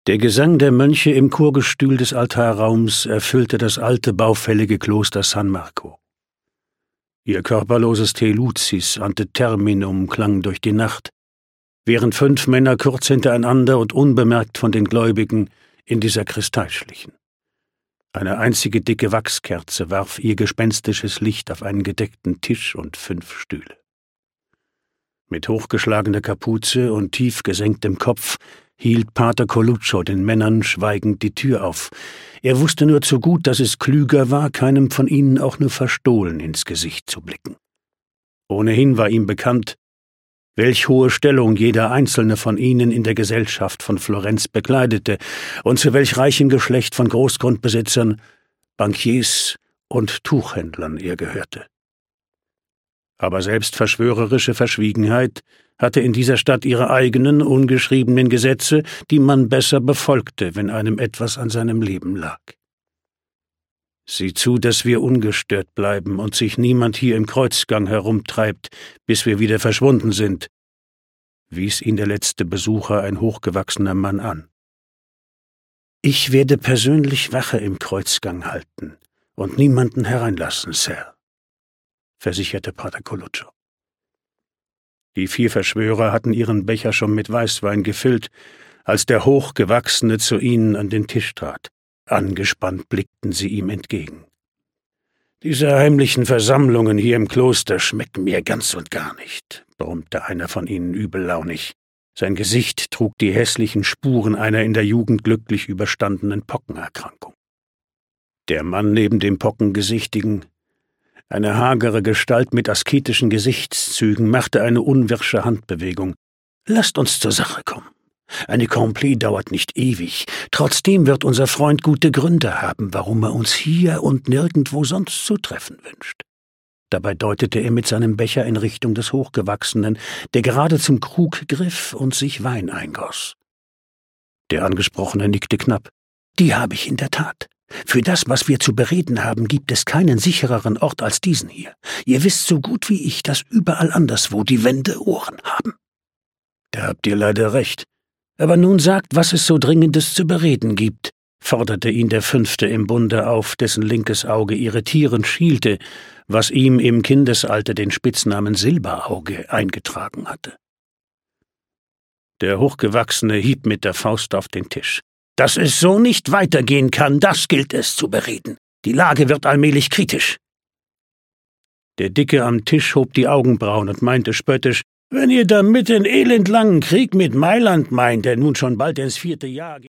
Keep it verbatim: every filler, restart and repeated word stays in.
Der Gesang der Mönche im Chorgestühl des Altarraums erfüllte das alte, baufällige Kloster San Marco. Ihr körperloses Te Lucis ante terminum klang durch die Nacht, während fünf Männer kurz hintereinander und unbemerkt von den Gläubigen in die Sakristei schlichen. Eine einzige dicke Wachskerze warf ihr gespenstisches Licht auf einen gedeckten Tisch und fünf Stühle. Mit hochgeschlagener Kapuze und tief gesenktem Kopf hielt Pater Coluccio den Männern schweigend die Tür auf. Er wusste nur zu gut, dass es klüger war, keinem von ihnen auch nur verstohlen ins Gesicht zu blicken. Ohnehin war ihm bekannt, welch hohe Stellung jeder einzelne von ihnen in der Gesellschaft von Florenz bekleidete und zu welch reichem Geschlecht von Großgrundbesitzern, Bankiers und Tuchhändlern er gehörte. Aber selbst verschwörerische Verschwiegenheit hatte in dieser Stadt ihre eigenen, ungeschriebenen Gesetze, die man besser befolgte, wenn einem etwas an seinem Leben lag. Sieh zu, dass wir ungestört bleiben und sich niemand hier im Kreuzgang herumtreibt, bis wir wieder verschwunden sind, wies ihn der letzte Besucher, ein hochgewachsener Mann, an. Ich werde persönlich Wache im Kreuzgang halten und niemanden hereinlassen, Sir, versicherte Pater Coluccio. Die vier Verschwörer hatten ihren Becher schon mit Weißwein gefüllt, als der Hochgewachsene zu ihnen an den Tisch trat. Angespannt blickten sie ihm entgegen. »Diese heimlichen Versammlungen hier im Kloster schmecken mir ganz und gar nicht«, brummte einer von ihnen übellaunig. Sein Gesicht trug die hässlichen Spuren einer in der Jugend glücklich überstandenen Pockenerkrankung. Der Mann neben dem Pockengesichtigen, eine hagere Gestalt mit asketischen Gesichtszügen, machte eine unwirsche Handbewegung. »Lasst uns zur Sache kommen. Eine Complie dauert nicht ewig. Trotzdem wird unser Freund gute Gründe haben, warum er uns hier und nirgendwo sonst zu treffen wünscht.« Dabei deutete er mit seinem Becher in Richtung des Hochgewachsenen, der gerade zum Krug griff und sich Wein eingoss. Der Angesprochene nickte knapp. »Die habe ich in der Tat. Für das, was wir zu bereden haben, gibt es keinen sichereren Ort als diesen hier. Ihr wisst so gut wie ich, dass überall anderswo die Wände Ohren haben.« »Da habt ihr leider recht. Aber nun sagt, was es so Dringendes zu bereden gibt«, forderte ihn der Fünfte im Bunde auf, dessen linkes Auge irritierend schielte, was ihm im Kindesalter den Spitznamen Silberauge eingetragen hatte. Der Hochgewachsene hieb mit der Faust auf den Tisch. »Dass es so nicht weitergehen kann, das gilt es zu bereden. Die Lage wird allmählich kritisch.« Der Dicke am Tisch hob die Augenbrauen und meinte spöttisch, »Wenn ihr damit den elendlangen Krieg mit Mailand meint, der nun schon bald ins vierte Jahr geht.«